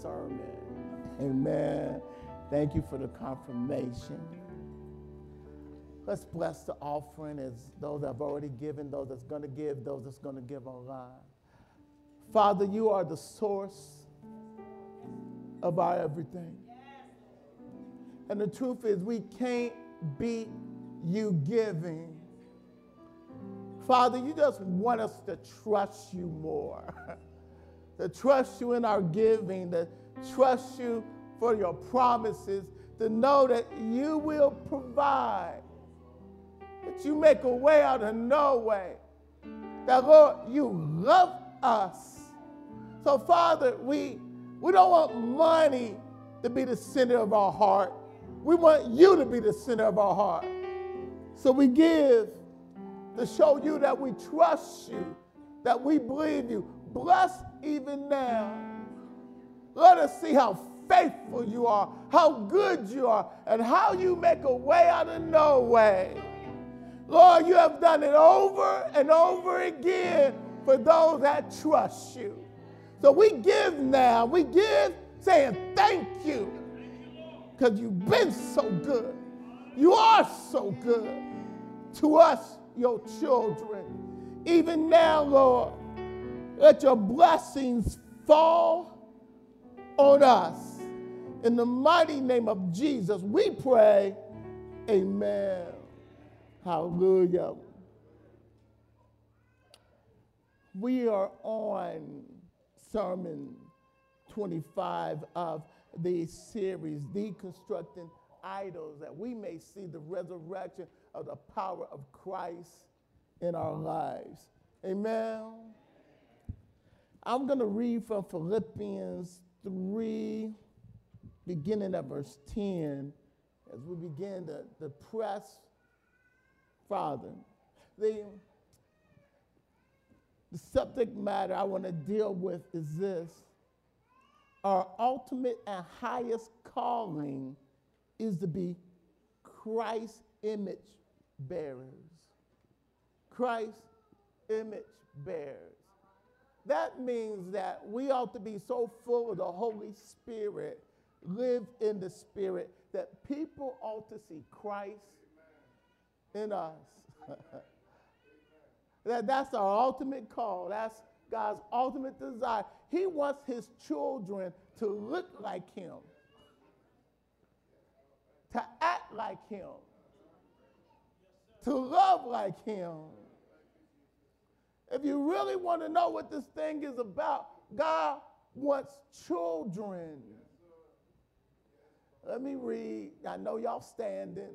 sermon. Amen. Thank you for the confirmation. Let's bless the offering as those that have already given, those that's going to give, those that's going to give online. Father, you are the source of our everything. And the truth is we can't beat you giving. Father, you just want us to trust you more, to trust you in our giving, to trust you for your promises, to know that you will provide, that you make a way out of no way, that, Lord, you love us. So, Father, we don't want money to be the center of our heart. We want you to be the center of our heart. So we give to show you that we trust you, that we believe you. Bless even now. Let us see how faithful you are, how good you are, and how you make a way out of no way. Lord, you have done it over and over again for those that trust you. So we give now. We give saying thank you because you've been so good. You are so good to us, your children. Even now, Lord, let your blessings fall on us. In the mighty name of Jesus, we pray, amen. Hallelujah. We are on Sermon 25 of the series, Deconstructing Idols, that we may see the resurrection of the power of Christ in our lives. Amen. I'm going to read from Philippians 3, beginning at verse 10, as we begin to press Father. The subject matter I want to deal with is this. Our ultimate and highest calling is to be Christ's image bearers. Christ's image bearers. That means that we ought to be so full of the Holy Spirit, live in the Spirit, that people ought to see Christ in us. That's our ultimate call. That's God's ultimate desire. He wants his children to look like him, to act like him, to love like him. If you really want to know what this thing is about, God wants children. Let me read. I know y'all standing.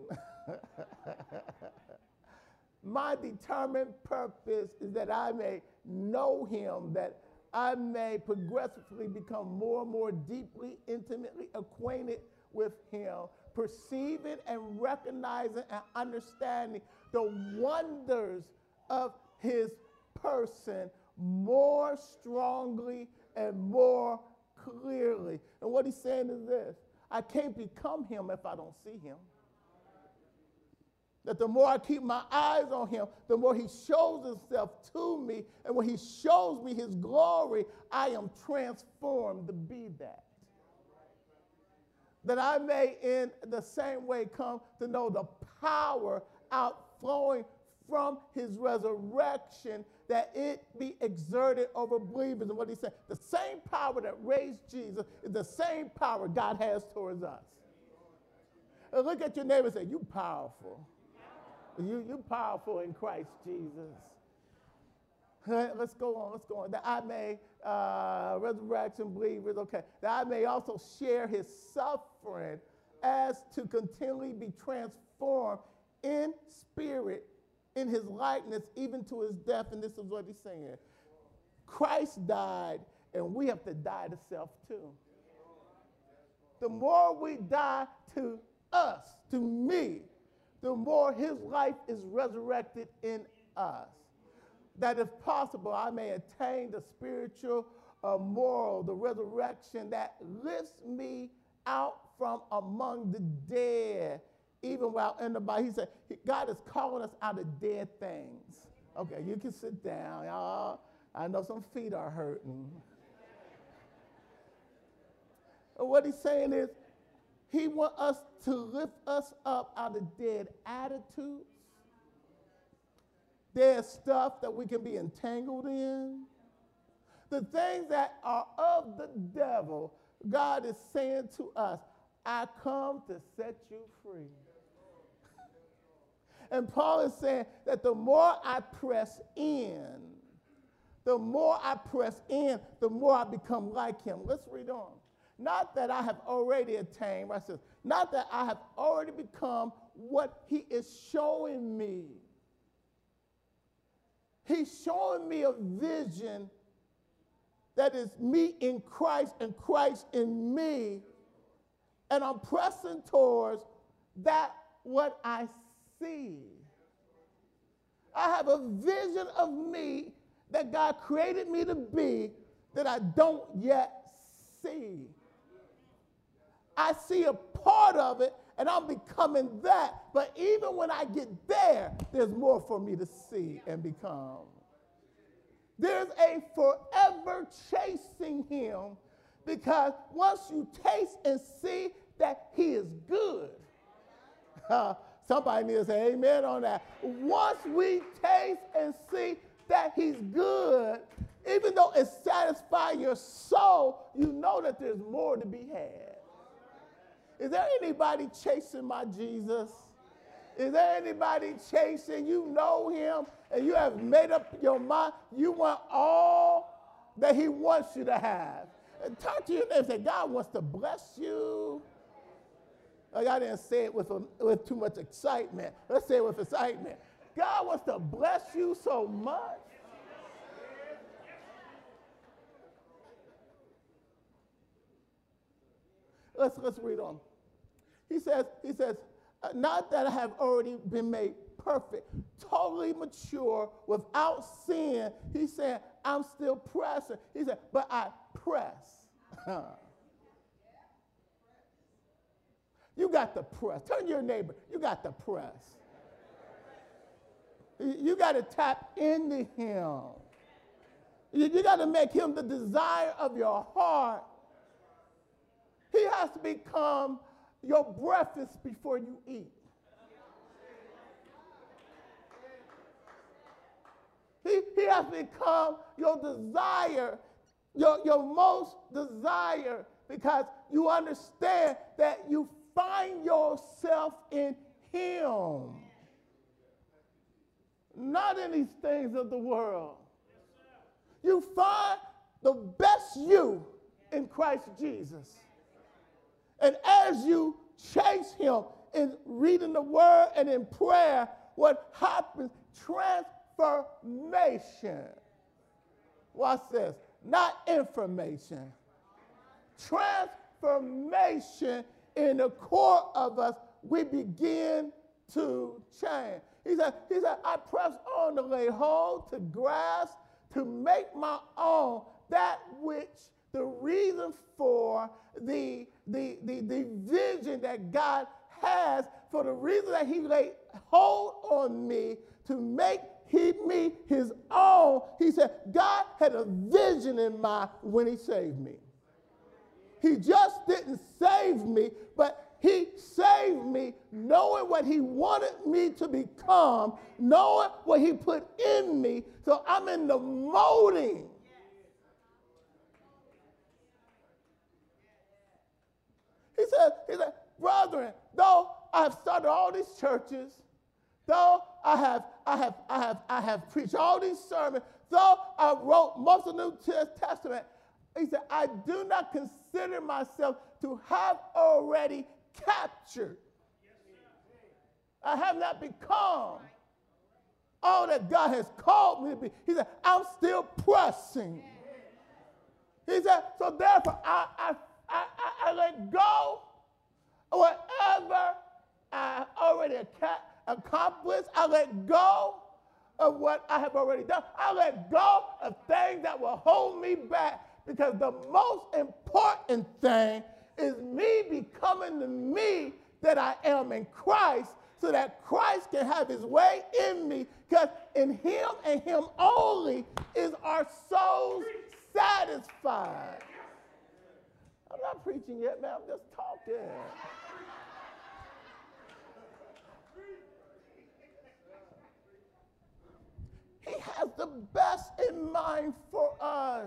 My determined purpose is that I may know him, that I may progressively become more and more deeply, intimately acquainted with him, perceiving and recognizing and understanding the wonders of his person more strongly and more clearly. And what he's saying is this: I can't become him if I don't see him. That the more I keep my eyes on him, the more he shows himself to me. And when he shows me his glory, I am transformed to be that. That I may in the same way come to know the power outflowing from his resurrection, that it be exerted over believers. And what he said, the same power that raised Jesus is the same power God has towards us. And look at your neighbor and say, you powerful. You powerful in Christ Jesus. Let's go on. That I may, resurrection believers, okay. That I may also share his suffering as to continually be transformed in spirit, in his likeness, even to his death. And this is what he's saying. Christ died, and we have to die to self too. The more we die to us, to me, the more his life is resurrected in us. That if possible, I may attain the spiritual, moral, the resurrection that lifts me out from among the dead. Even while in the Bible, he said, God is calling us out of dead things. Okay, you can sit down, y'all. I know some feet are hurting. And what he's saying is, he wants us to lift us up out of dead attitudes, dead stuff that we can be entangled in. The things that are of the devil, God is saying to us, I come to set you free. And Paul is saying that the more I press in, the more I become like him. Let's read on. Not that I have already attained, right? Says, not that I have already become what he is showing me. He's showing me a vision that is me in Christ and Christ in me. And I'm pressing towards that what I see. I have a vision of me that God created me to be that I don't yet see. I see a part of it, and I'm becoming that. But even when I get there, there's more for me to see and become. There's a forever chasing him, because once you taste and see that he is good, somebody needs to say amen on that. Once we taste and see that he's good, even though it satisfies your soul, you know that there's more to be had. Is there anybody chasing my Jesus? Is there anybody chasing? You know him and you have made up your mind. You want all that he wants you to have. And talk to your neighbor and say, God wants to bless you. Like I didn't say it with too much excitement. Let's say it with excitement. God wants to bless you so much. Let's read on. He says, not that I have already been made perfect, totally mature, without sin. He said, I'm still pressing. He said, but I press. You got to press. Turn to your neighbor. You got to press. You got to tap into him. You got to make him the desire of your heart. He has to become your breakfast before you eat. He has become your desire, your most desire, because you understand that you find yourself in him, not in these things of the world. You find the best you in Christ Jesus. And as you chase him in reading the word and in prayer, what happens? Transformation. Watch this. Not information. Transformation in the core of us, we begin to change. He said, I press on to lay hold, to grasp, to make my own that which the reason for the vision that God has, for the reason that he laid hold on me to make me his own. He said, God had a vision in mind when he saved me. He just didn't save me, but he saved me knowing what he wanted me to become, knowing what he put in me. So I'm in the molding. He said, brethren, though I have started all these churches, though I have preached all these sermons, though I wrote most of the New Testament, he said, I do not consider myself to have already captured. I have not become all that God has called me to be. He said, I'm still pressing. He said, so therefore I let go of whatever I already accomplished. I let go of what I have already done. I let go of things that will hold me back, because the most important thing is me becoming the me that I am in Christ, so that Christ can have his way in me, because in him and him only is our souls satisfied. I'm not preaching yet, man. I'm just talking. He has the best in mind for us.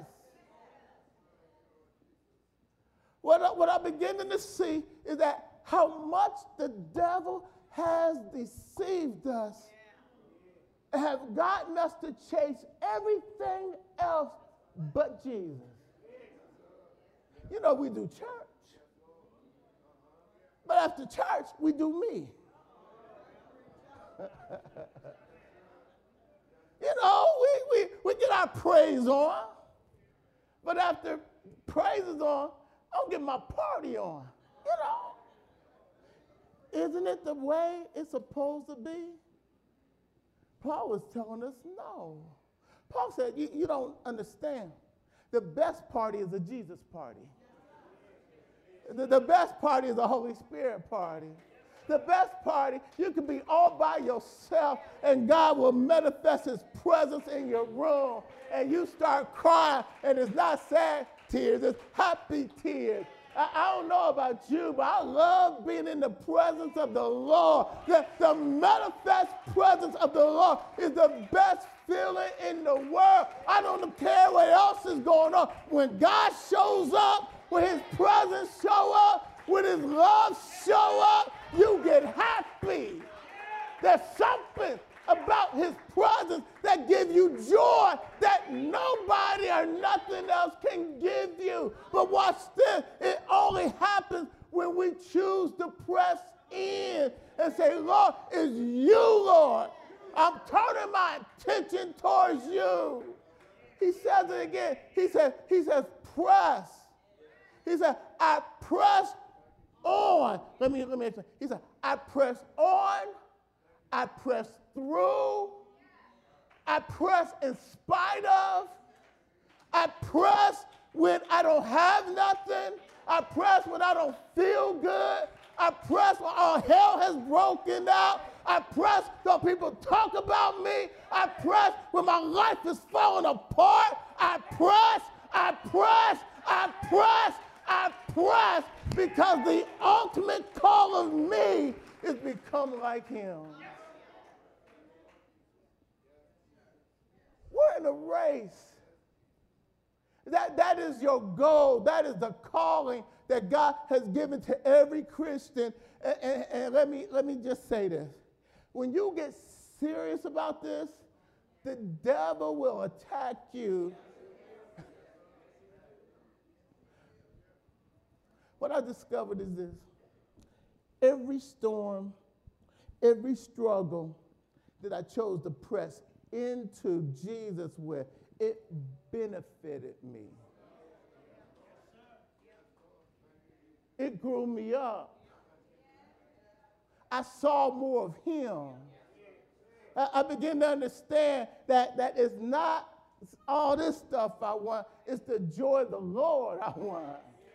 What I'm beginning to see is that how much the devil has deceived us and has gotten us to chase everything else but Jesus. You know, we do church, but after church, we do me. You know, we get our praise on, but after praise is on, I'll get my party on, you know. Isn't it the way it's supposed to be? Paul was telling us no. Paul said, you don't understand. The best party is a Jesus party. The best party is a Holy Spirit party. The best party, you can be all by yourself and God will manifest his presence in your room and you start crying and it's not sad tears, it's happy tears. I don't know about you, but I love being in the presence of the Lord. The manifest presence of the Lord is the best feeling in the world. I don't care what else is going on. When God shows up, when his presence show up, when his love show up, you get happy. There's something about his presence that gives you joy that nobody or nothing else can give you. But watch this, it only happens when we choose to press in and say, Lord, it's you, Lord. I'm turning my attention towards you. He says it again. He says, press. He said, I press on. Let me explain. He said, I press on, I press through, I press in spite of, I press when I don't have nothing, I press when I don't feel good, I press when all hell has broken out, I press when people talk about me, I press when my life is falling apart, I press, I press, I press, I press, because the ultimate call of me is become like him. We're in a race. That is your goal. That is the calling that God has given to every Christian. And let me just say this. When you get serious about this, the devil will attack you. What I discovered is this. Every storm, every struggle that I chose to press into Jesus with, it benefited me. It grew me up. I saw more of him. I began to understand that it's not all this stuff I want, it's the joy of the Lord I want.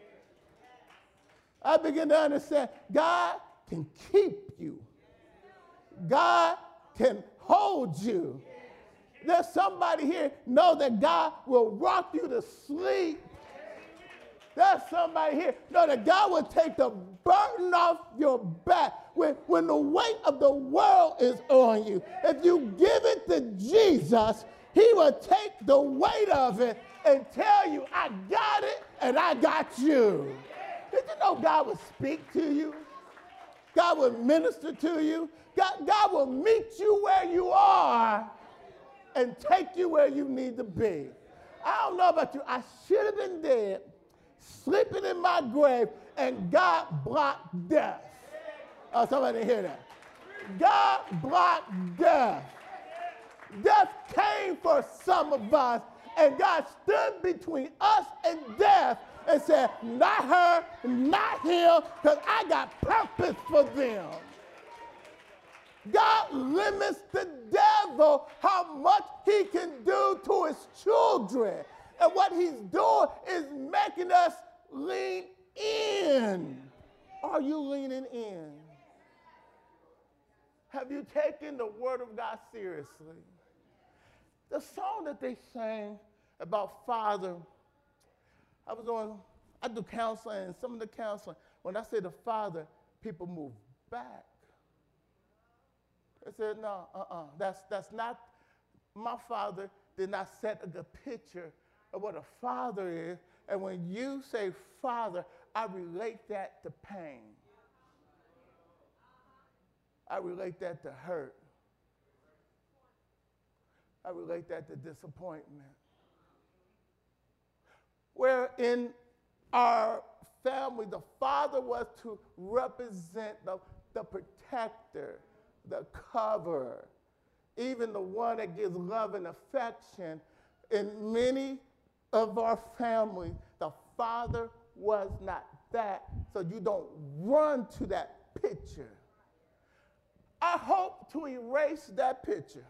I begin to understand God can keep you. God can hold you. There's somebody here know that God will rock you to sleep. There's somebody here know that God will take the burden off your back when the weight of the world is on you. If you give it to Jesus, he will take the weight of it and tell you, I got it and I got you. Did you know God will speak to you? God will minister to you. God will meet you where you are and take you where you need to be. I don't know about you. I should have been dead, sleeping in my grave, and God blocked death. Oh, somebody didn't hear that. God blocked death. Death came for some of us, and God stood between us and death and said, not her, not him, because I got purpose for them. God limits the devil how much he can do to his children. And what he's doing is making us lean in. Are you leaning in? Have you taken the word of God seriously? The song that they sang about Father, I was I do counseling, and some of the counseling, when I say the Father, people move back. They said, no, that's not, my Father did not set a good picture of what a father is. And when you say Father, I relate that to pain. I relate that to hurt. I relate that to disappointment. Where in our family, the father was to represent the protector, the coverer, even the one that gives love and affection. In many of our families, the father was not that, so you don't run to that picture. I hope to erase that picture.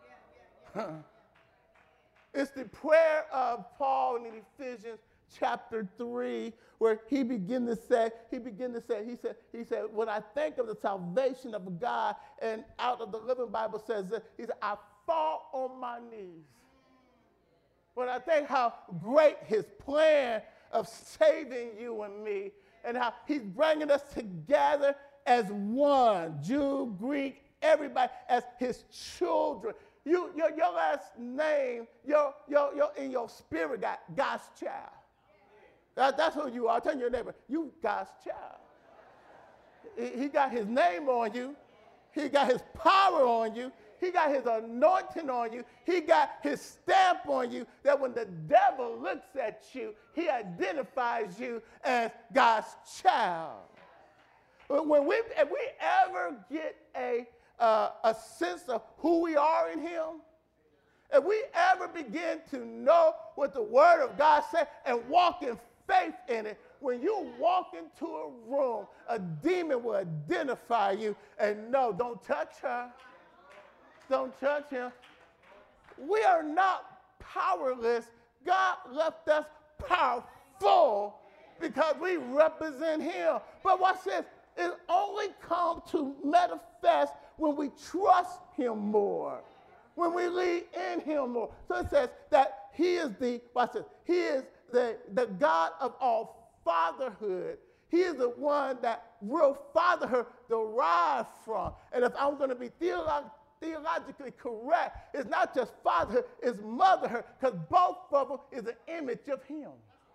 It's the prayer of Paul in Ephesians chapter 3, where he began to say, he said, when I think of the salvation of God, and out of the Living Bible says that, he said, I fall on my knees. When I think how great his plan of saving you and me, and how he's bringing us together as one, Jew, Greek, everybody, as his children. Your last name, in your spirit got God's child. That's who you are. Tell your neighbor, you God's child. He got his name on you. He got his power on you. He got his anointing on you. He got his stamp on you, that when the devil looks at you, he identifies you as God's child. If we ever get a sense of who we are in him, if we ever begin to know what the word of God says and walk in faith in it, when you walk into a room, a demon will identify you and no, don't touch her. Don't touch him. We are not powerless. God left us powerful because we represent him. But watch this. It only comes to manifest when we trust him more, when we lead in him more. So it says that he is he is the God of all fatherhood. He is the one that real fatherhood derived from. And if I'm going to be theologically correct, it's not just fatherhood, it's motherhood, because both of them is an image of him.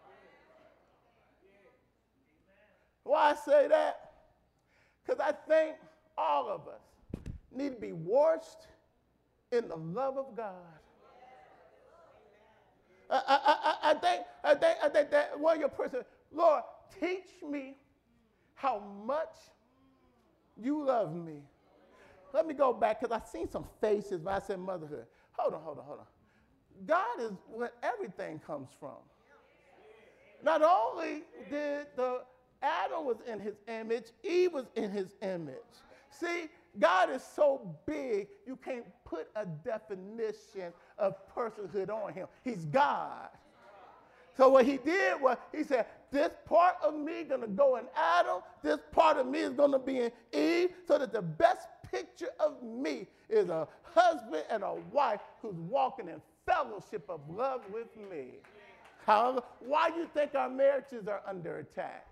Why I say that? Because I think all of us need to be washed in the love of God. I think that one of your person, Lord, teach me how much you love me. Let me go back, because I've seen some faces when I said motherhood. Hold on. God is where everything comes from. Not only did Adam was in his image, Eve was in his image. See, God is so big, you can't put a definition of personhood on him. He's God. So what he did was, he said, this part of me is going to go in Adam, this part of me is going to be in Eve, so that the best picture of me is a husband and a wife who's walking in fellowship of love with me. However, why do you think our marriages are under attack?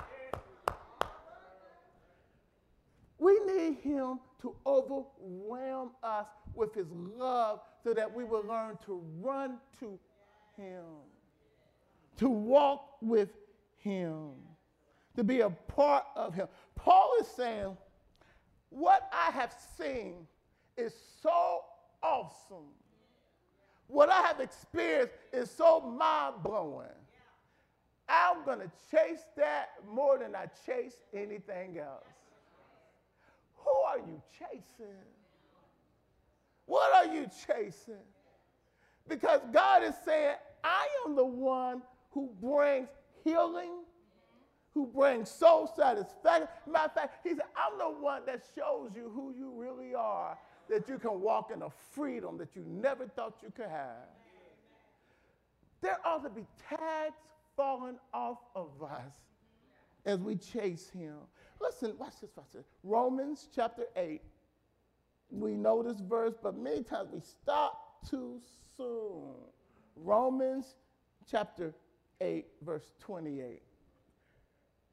We need him to overwhelm us with his love so that we will learn to run to him, to walk with him, to be a part of him. Paul is saying, what I have seen is so awesome. What I have experienced is so mind-blowing. I'm going to chase that more than I chase anything else. Who are you chasing? What are you chasing? Because God is saying, I am the one who brings healing, who brings soul satisfaction. Matter of fact, he said, I'm the one that shows you who you really are, that you can walk in a freedom that you never thought you could have. There ought to be tags falling off of us as we chase him. Listen, watch this. Romans chapter 8. We know this verse, but many times we stop too soon. Romans chapter 8, verse 28.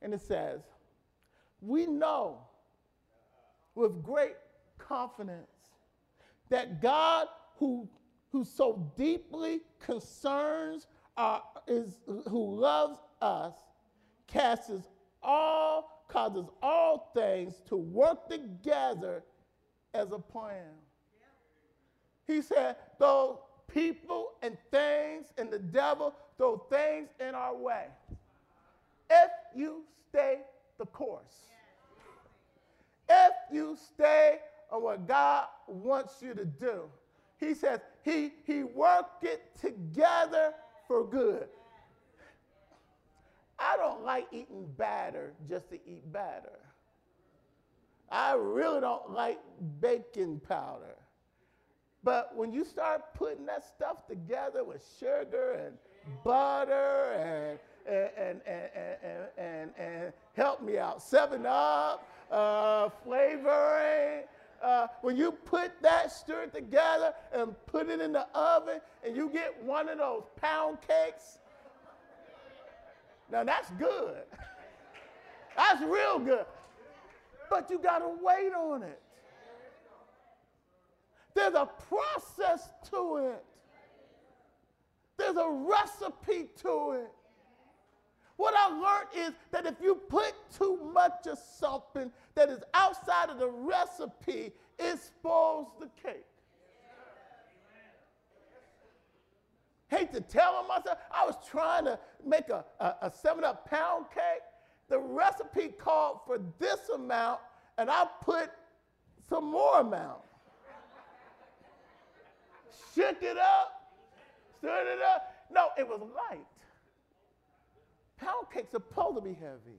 And it says, we know with great confidence that God who so deeply concerns who loves us causes all things to work together as a plan. He said, those people and things and the devil throw things in our way. If you stay the course, if you stay on what God wants you to do, he says he worked it together for good. I don't like eating batter just to eat batter. I really don't like baking powder. But when you start putting that stuff together with sugar and butter and help me out, 7-Up, flavoring, when you put that stir together and put it in the oven and you get one of those pound cakes, now that's good. That's real good. But you got to wait on it. There's a process to it. There's a recipe to it. What I learned is that if you put too much of something that is outside of the recipe, it spoils the cake. Hate to tell them myself, I was trying to make a 7-Up pound cake. The recipe called for this amount, and I put some more amount. Shook it up, stirred it up. No, it was light. Pound cake's supposed to be heavy.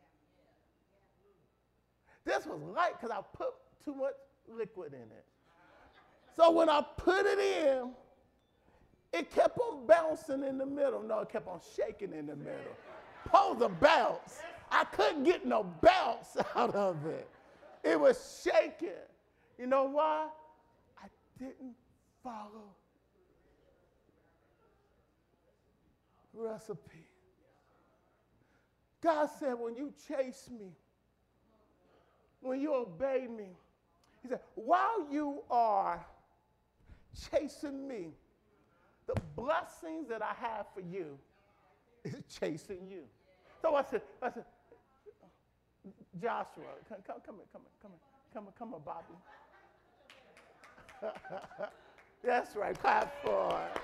This was light because I put too much liquid in it. So when I put it in, it kept on bouncing in the middle. No, it kept on shaking in the middle. Supposed to bounce. I couldn't get no bounce out of it. It was shaking. You know why? I didn't follow recipe. God said, when you chase me, when you obey me, he said, while you are chasing me, the blessings that I have for you is chasing you. So I said, Joshua, come here, Bobby. That's right, clap for it.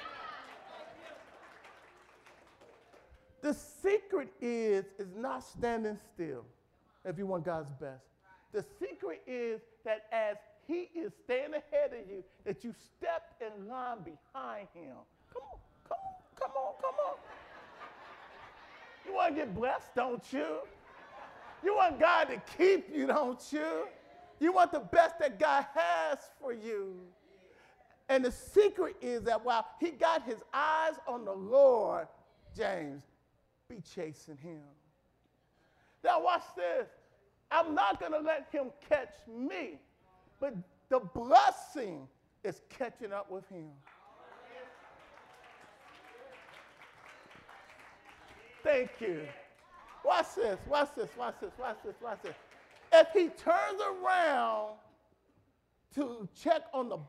The secret is not standing still if you want God's best. The secret is that as he is staying ahead of you, that you step in line behind him. Come on. You want to get blessed, don't you? You want God to keep you, don't you? You want the best that God has for you. And the secret is that while he got his eyes on the Lord, James, be chasing him. Now watch this. I'm not going to let him catch me, but the blessing is catching up with him. Thank you. Watch this. If he turns around to check on the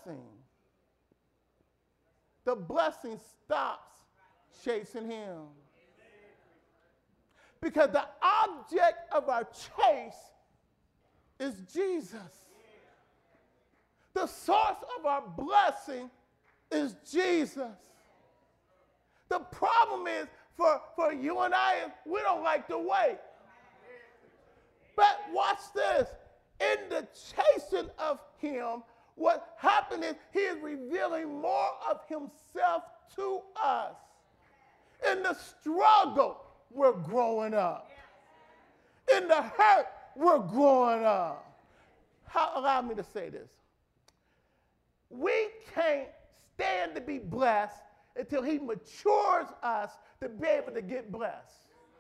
blessing stops chasing him. Because the object of our chase is Jesus. The source of our blessing is Jesus. The problem is for you and I, we don't like to wait. But watch this. In the chasing of him, what happened is he is revealing more of himself to us. In the struggle, we're growing up. In the hurt, we're growing up. Allow me to say this. We can't stand to be blessed until he matures us to be able to get blessed.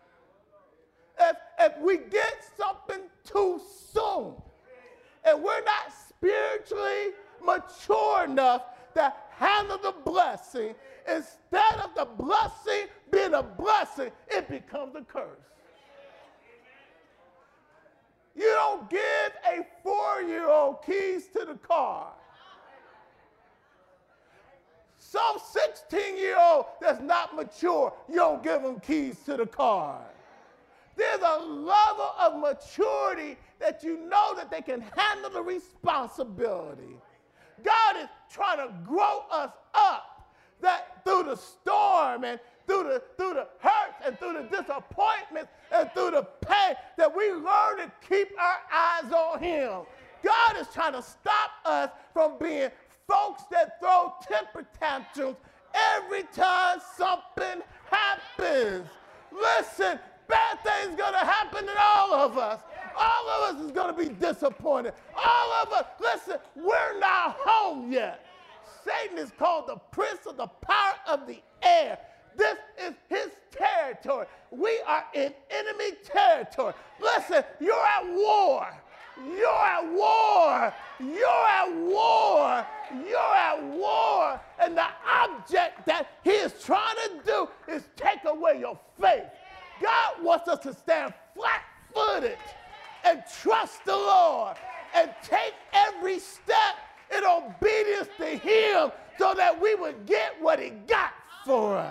If we get something too soon and we're not spiritually mature enough to handle the blessing, instead of the blessing being a blessing, it becomes a curse. You don't give a 4-year-old keys to the car. Some 16-year-old that's not mature, you don't give them keys to the car. There's a level of maturity that you know that they can handle the responsibility. God is trying to grow us up, that through the storm and through the hurts and through the disappointments and through the pain, that we learn to keep our eyes on him. God is trying to stop us from being folks that throw temper tantrums every time something happens. Listen, bad things going to happen to all of us. All of us is going to be disappointed. All of us, listen, we're not home yet. Satan is called the prince of the power of the air. This is his territory. We are in enemy territory. Listen, you're at war. You're at war. You're at war. You're at war. And the object that he is trying to do is take away your faith. God wants us to stand flat-footed and trust the Lord and take every step in obedience to him so that we would get what he got for us.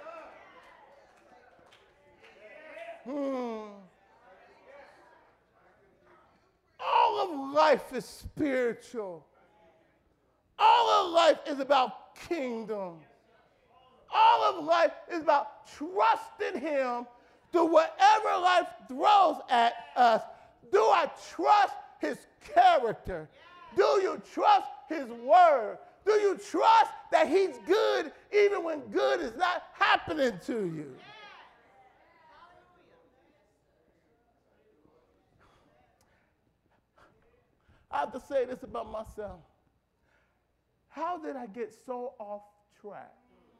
All of life is spiritual. All of life is about kingdom. All of life is about trusting him through whatever life throws at us. Do I trust his character? Do you trust his word? Do you trust that he's good even when good is not happening to you? I have to say this about myself. How did I get so off track?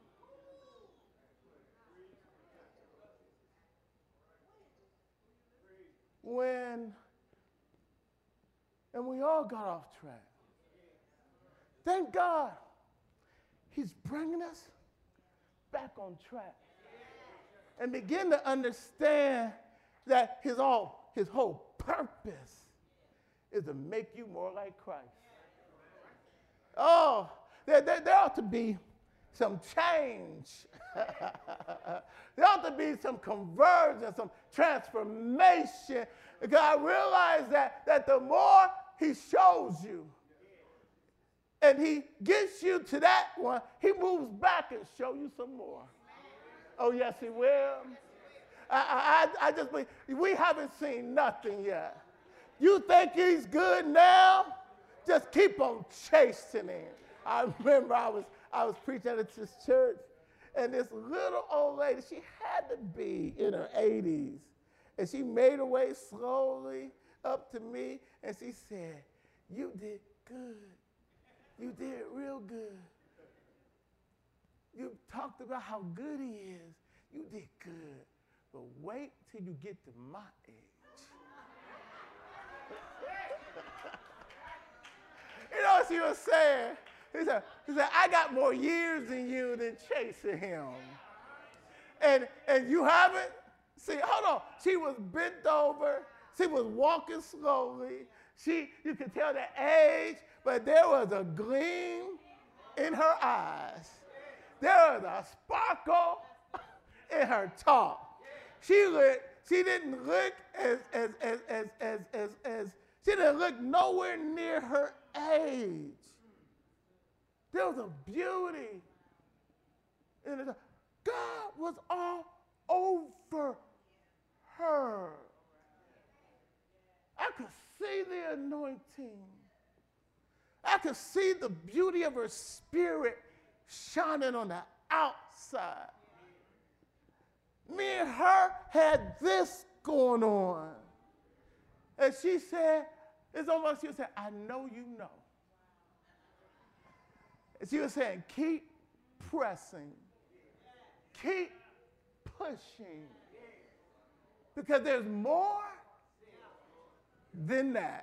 And we all got off track. Thank God he's bringing us back on track and begin to understand that his whole purpose is to make you more like Christ. Oh, there ought to be some change. There ought to be some conversion, some transformation. Because I realize that the more he shows you and he gets you to that one, he moves back and show you some more. Oh, yes, he will. I just believe we haven't seen nothing yet. You think he's good now? Just keep on chasing him. I remember I was preaching at this church, and this little old lady, she had to be in her 80s, and she made her way slowly up to me, and she said, "You did good. You did real good. You talked about how good he is. You did good. But wait till you get to my age." You know what she was saying? He said, "I got more years than you than chasing him." And you haven't? See, hold on. She was bent over. She was walking slowly. You could tell the age, but there was a gleam in her eyes. There was a sparkle in her talk. She didn't look she didn't look nowhere near her age. There was a beauty in it. God was all over her. I could see the anointing. I could see the beauty of her spirit shining on the outside. Me and her had this going on. And she said, it's almost, she said, "I know you know." And she was saying, keep pressing. Keep pushing. Because there's more than that.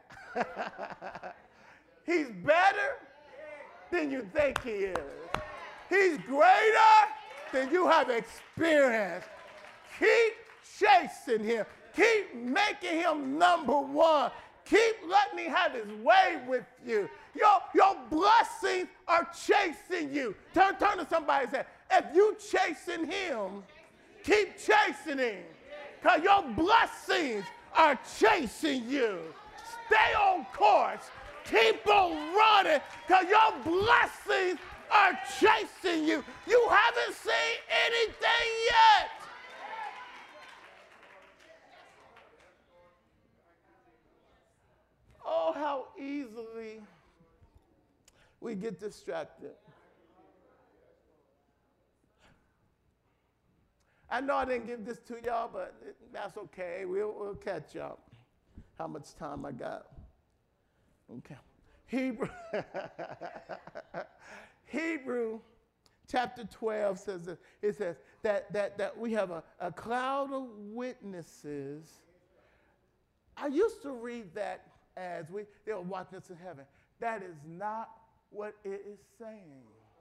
He's better than you think he is. He's greater than you have experienced. Keep chasing him. Keep making him number one. Keep letting him have his way with you. Your blessings are chasing you. Turn to somebody and say, if you chasing him, keep chasing him. Because your blessings are chasing you. Stay on course. Keep on running because your blessings are chasing you. You haven't seen anything yet. Oh, how easily we get distracted. I know I didn't give this to y'all, but that's okay. We'll catch up. How much time I got? Okay. Hebrew chapter 12 says this. It says that we have a cloud of witnesses. I used to read that as they were watching us in heaven. That is not what it is saying.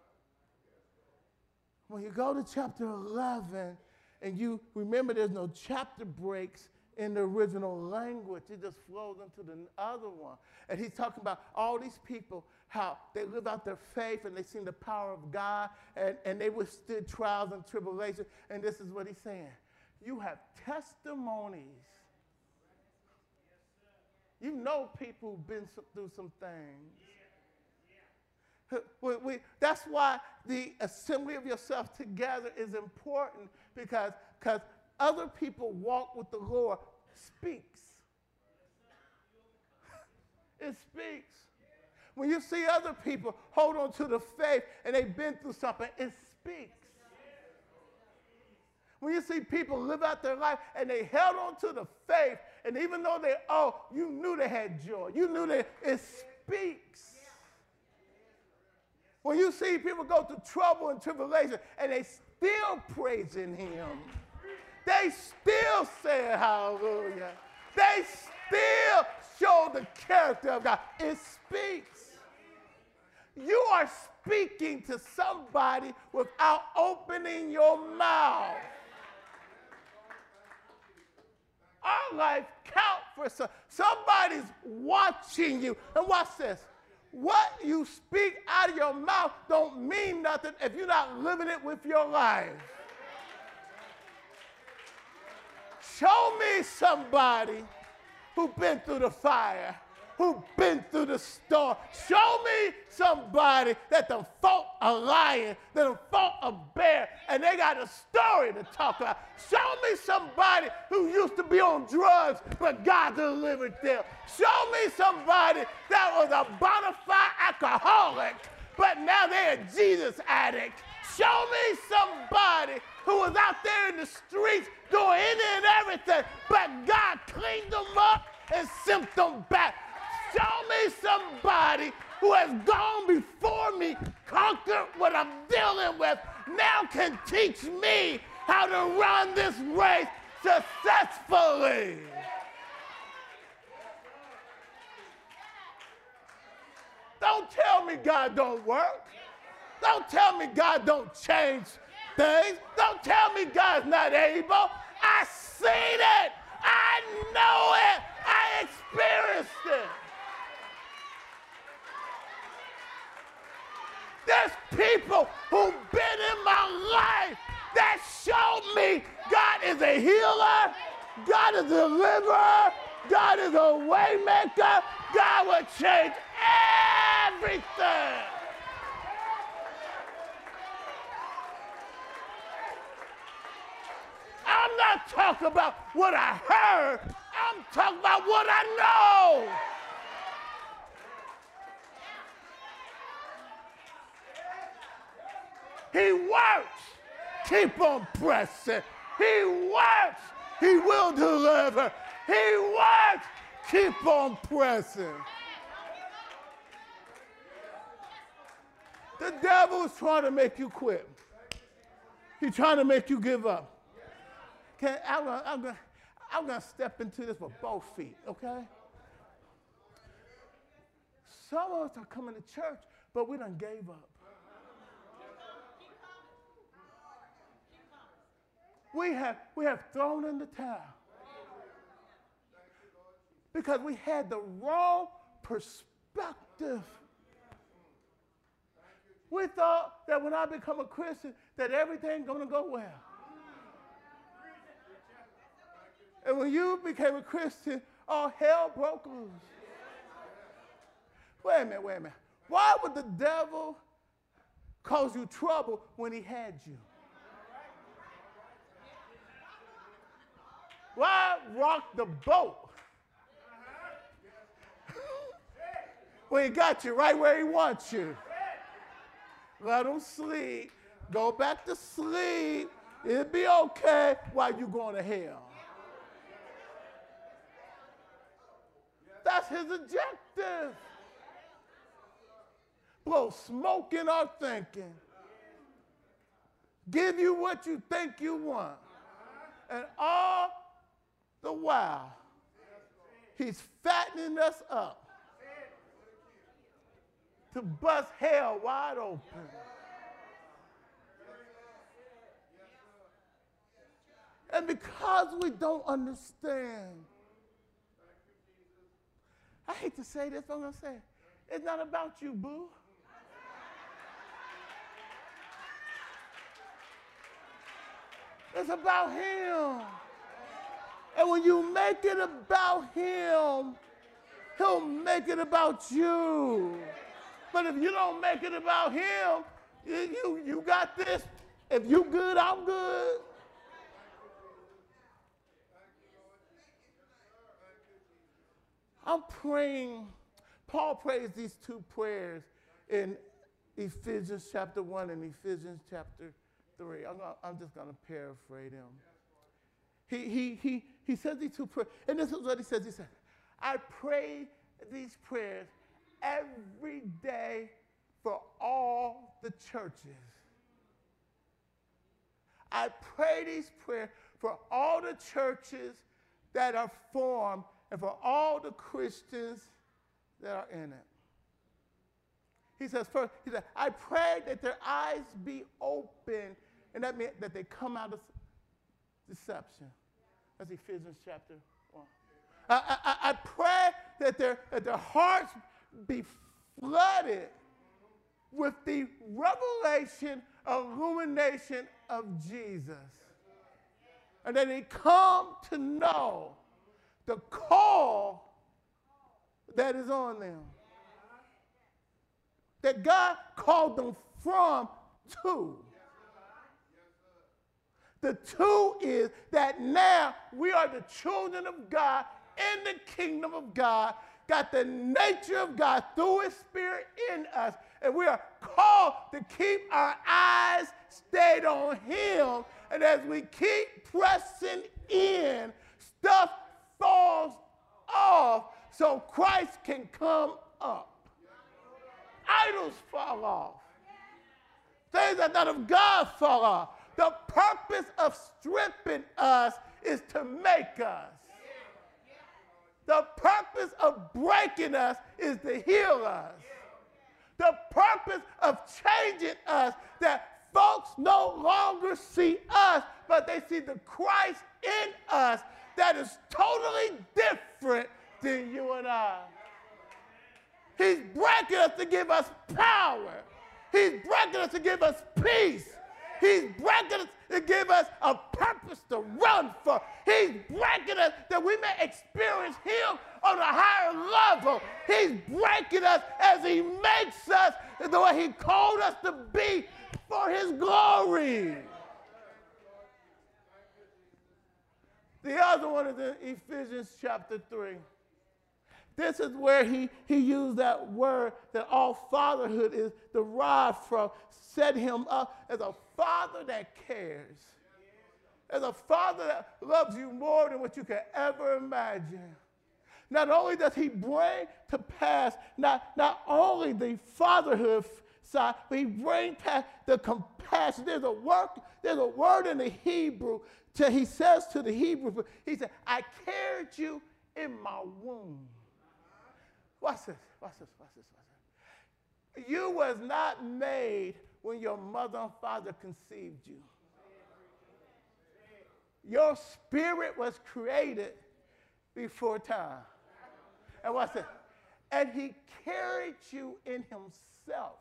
When you go to chapter 11 and you remember there's no chapter breaks in the original language, it just flows into the other one. And he's talking about all these people, how they live out their faith and they seen the power of God and they withstood trials and tribulations. And this is what he's saying. You have testimonies. You know people who've been through some things. That's why the assembly of yourself together is important because other people walk with the Lord speaks. It speaks. When you see other people hold on to the faith and they've been through something, it speaks. When you see people live out their life and they held on to the faith, and even though you knew they had joy. You knew that it speaks. When you see people go through trouble and tribulation and they still praising him, they still say hallelujah, they still show the character of God. It speaks. You are speaking to somebody without opening your mouth. Our life counts for somebody's watching you. And watch this. What you speak out of your mouth don't mean nothing if you're not living it with your life. Show me somebody who's been through the fire, who's been through the storm. Show me somebody that done fought a lion, that done fought a bear, and they got a story to talk about. Show me somebody who used to be on drugs, but God delivered them. Show me somebody that was a bona fide alcoholic, but now they're a Jesus addict. Show me somebody who was out there in the streets doing any and everything, but God cleaned them up and sent them back. Show me somebody who has gone before me, conquered what I'm dealing with, now can teach me how to run this race successfully. Don't tell me God don't work. Don't tell me God don't change things. Don't tell me God's not able. I seen it. I know it. I experienced it. There's people who've been in my life that showed me God is a healer, God is a deliverer, God is a way maker. God will change everything. I'm not talking about what I heard. I'm talking about what I know. He works. Keep on pressing. He works. He will deliver. He works. Keep on pressing. The devil is trying to make you quit. He's trying to make you give up. Okay, I'm gonna step into this with both feet, okay? Some of us are coming to church, but we done gave up. We have thrown in the towel. because we had the wrong perspective. We thought that when I become a Christian, that everything's going to go well. And when you became a Christian, all hell broke loose. Wait a minute. Why would the devil cause you trouble when he had you? Why rock the boat when he got you right where he wants you? Let him sleep. Go back to sleep. It'll be okay while you're going to hell. That's his objective. Blow smoke in our thinking. Give you what you think you want. And all the while, he's fattening us up to bust hell wide open. And because we don't understand, I hate to say this, but I'm going to say it. It's not about you, boo. It's about him. And when you make it about him, he'll make it about you. But if you don't make it about him, you got this. If you good, I'm good. I'm praying. Paul prays these two prayers in Ephesians chapter 1 and Ephesians chapter 3. I'm just going to paraphrase them. He says these two prayers, and this is what he says. He said, I pray these prayers every day for all the churches. I pray these prayers for all the churches that are formed and for all the Christians that are in it. He says, first, he said, I pray that their eyes be open, and that means that they come out of deception. That's Ephesians chapter 1. I pray that their hearts be flooded with the revelation, illumination of Jesus. And that they come to know the call that is on them. That God called them from to. The two is that now we are the children of God in the kingdom of God, got the nature of God through his spirit in us, and we are called to keep our eyes stayed on him. And as we keep pressing in, stuff falls off so Christ can come up. Idols fall off. Things that are not of God fall off. The purpose of stripping us is to make us. The purpose of breaking us is to heal us. The purpose of changing us, that folks no longer see us, but they see the Christ in us that is totally different than you and I. He's breaking us to give us power. He's breaking us to give us peace. He's breaking us to give us a purpose to run for. He's breaking us that we may experience him on a higher level. He's breaking us as he makes us the way he called us to be for his glory. The other one is in Ephesians chapter 3. This is where he used that word that all fatherhood is derived from, set him up as a father that cares, as a father that loves you more than what you can ever imagine. Not only does he bring to pass not only the fatherhood side, but he brings past the compassion. There's a word in the Hebrew, he says to the Hebrew, he said, I carried you in my womb. Watch this. You was not made when your mother and father conceived you. Your spirit was created before time. And what's it? And he carried you in himself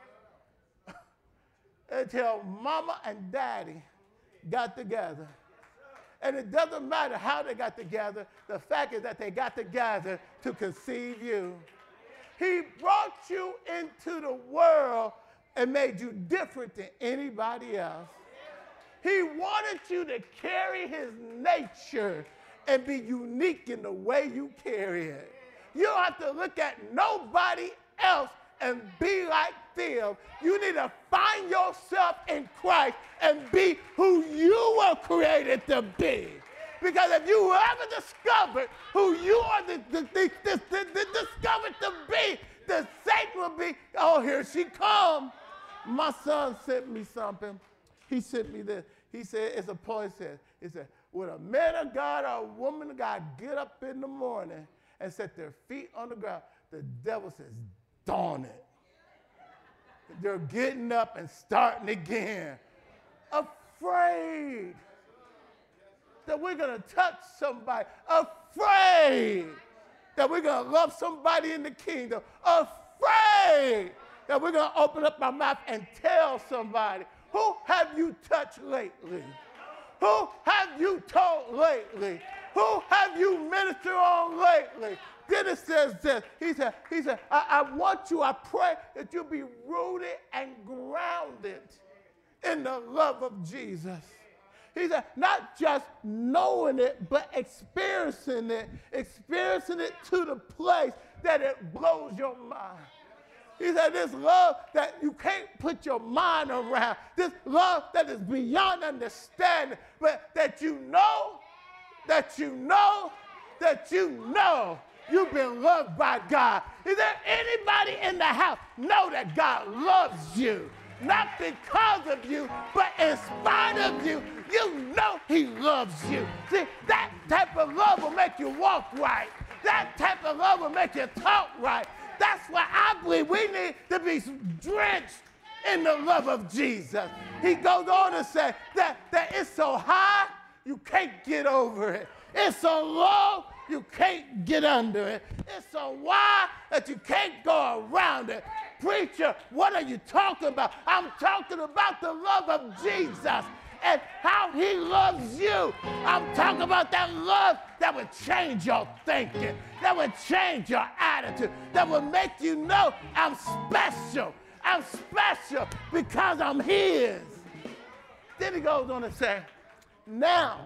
until mama and daddy got together. And it doesn't matter how they got together. The fact is that they got together to conceive you. He brought you into the world and made you different than anybody else. He wanted you to carry his nature and be unique in the way you carry it. You don't have to look at nobody else and be like them. You need to find yourself in Christ and be who you were created to be. Because if you ever discovered who you are discovered to be, then Satan will be, oh, here she comes. My son sent me something. He sent me this. He said, it's a poem. He said, when a man of God or a woman of God get up in the morning and set their feet on the ground, the devil says, darn it. They're getting up and starting again. Afraid that we're going to touch somebody. Afraid that we're going to love somebody in the kingdom. Afraid that we're going to open up our mouth and tell somebody. Who have you touched lately? Who have you told lately? Who have you ministered on lately? Then it says this. He said, I want you, I pray that you'll be rooted and grounded in the love of Jesus. He said, not just knowing it, but experiencing it to the place that it blows your mind. He said, this love that you can't put your mind around, this love that is beyond understanding, but that you know you've been loved by God. Is there anybody in the house know that God loves you? Not because of you, but in spite of you, you know he loves you. See, that type of love will make you walk right. That type of love will make you talk right. That's why I believe we need to be drenched in the love of Jesus. He goes on to say that it's so high, you can't get over it. It's so low, you can't get under it. It's so wide that you can't go around it. Preacher, what are you talking about? I'm talking about the love of Jesus and how he loves you. I'm talking about that love that would change your thinking, that would change your attitude, that would make you know I'm special. I'm special because I'm his. Then he goes on to say, now,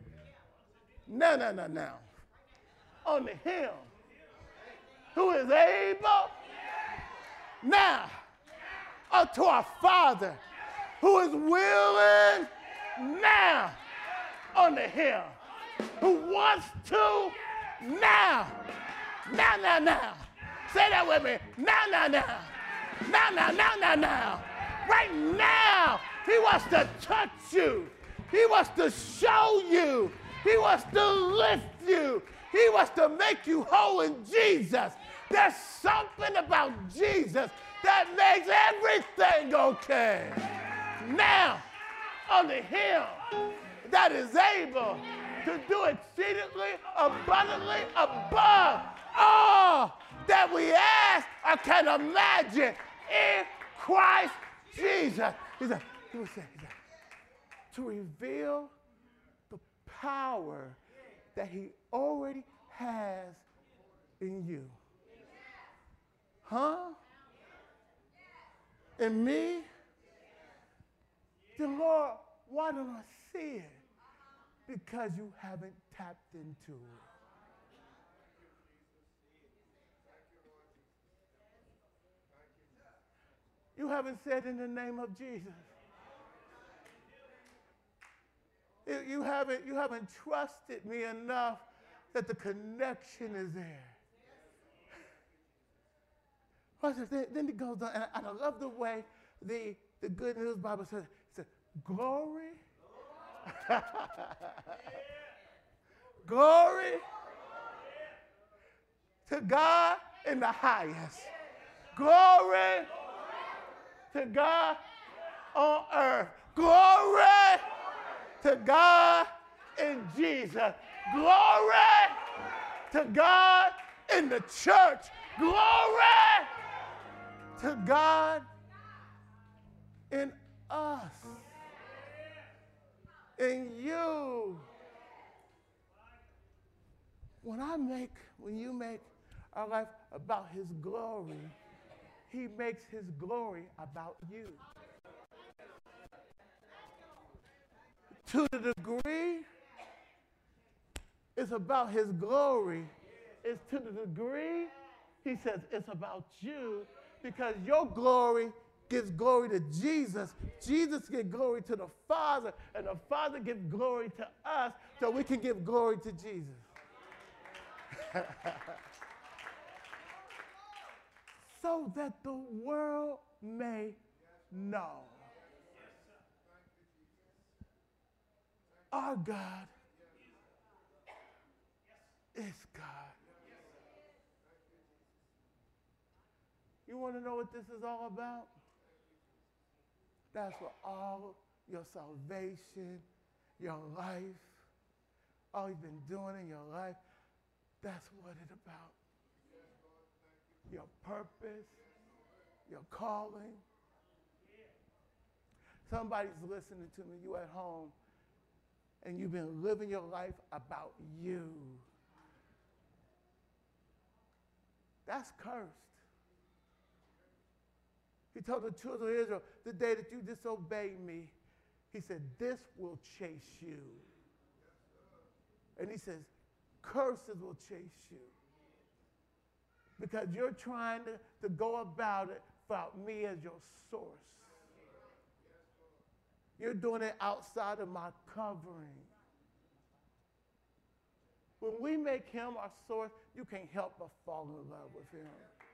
unto him who is able, now, unto our Father who is willing, now, unto him who wants to, now. Say that with me. Now. Right now, he wants to touch you. He wants to show you. He wants to lift you. He wants to make you whole in Jesus. There's something about Jesus that makes everything okay. Now, unto him that is able to do exceedingly abundantly above all that we ask or can imagine in Christ Jesus. He said, to reveal the power that he already has in you. Huh? In me? Then Lord, why don't I see it? Because you haven't tapped into it. You haven't said in the name of Jesus. You haven't trusted me enough that the connection is there. Then it goes on, and I love the way the Good News Bible says, it says, glory. Glory to God in the highest. Glory to God on earth. Glory to God in Jesus. Glory to God in the church. Glory to God in us, in you. When you make our life about his glory, he makes his glory about you. To the degree it's about his glory, it's to the degree he says it's about you, because your glory gives glory to Jesus. Jesus gives glory to the Father, and the Father gives glory to us so we can give glory to Jesus. So that the world may know our God is God. You want to know what this is all about? That's what all your salvation, your life, all you've been doing in your life, that's what it's about. Your purpose, your calling. Somebody's listening to me, you at home, and you've been living your life about you. That's cursed. He told the children of Israel, the day that you disobey me, he said, this will chase you. And he says, curses will chase you. Because you're trying to go about it without me as your source. You're doing it outside of my covering. When we make him our source, you can't help but fall in love with him.